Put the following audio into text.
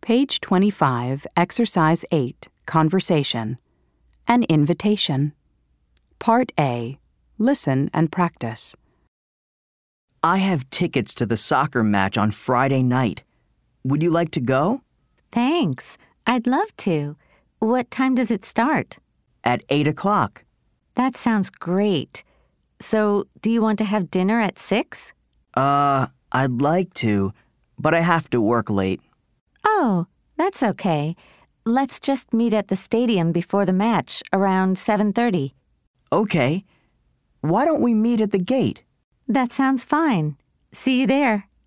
Page 25, Exercise 8, Conversation. An invitation. Part A. Listen and practice. I have tickets to the soccer match on Friday night. Would you like to go? Thanks. I'd love to. What time does it start? At 8 o'clock. That sounds great. So, do you want to have dinner at 6? I'd like to, but I have to work late. Oh, that's okay. Let's just meet at the stadium before the match, around 7:30. Okay. Why don't we meet at the gate? That sounds fine. See you there.